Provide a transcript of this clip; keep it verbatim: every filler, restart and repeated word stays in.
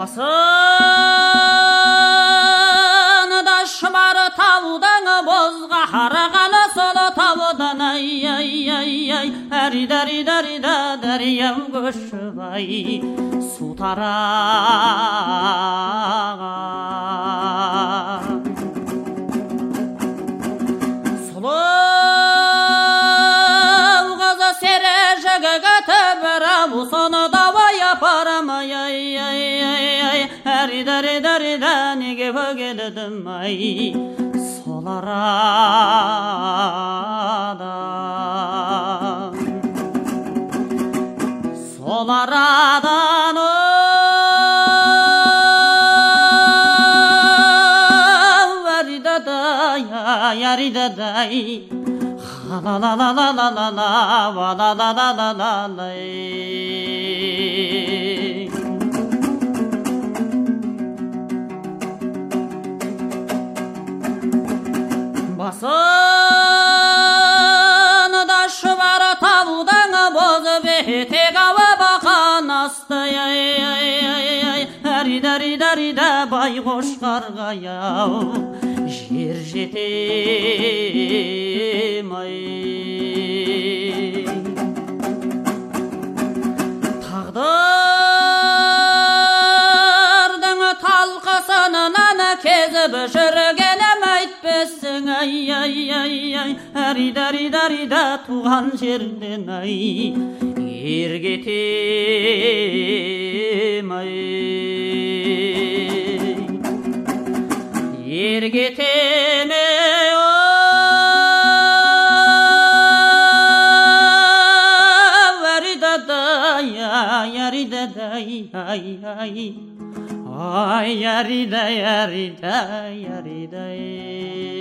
басында шұбар таудың бозға қарағаны сол таудан ай ай ай ай әрида әрида әрида дариям көшіп ай су тараған сұлу қызы сері жігіті бір соны давай апарам ай ай ай ай ай әрида әрида әрида неге бөгелдім ай сол арадан сол арадан әридадай ай әридадай ла ла ла ла ла ла ла ла ла ла ла ла ла басында шұбар таудың боз бетек ауа бақан асты ай ай ай ай әрида әрида әрида байқошқарға аяу жер жетем ай тағдырдың талқысынан кезіп жүргенім айтпесің ай ай ай ай әрида әрида әрида туған жерден ай ергетем ай ергетеме әридадай ай әридадай ай ай ай әридай әридай әридай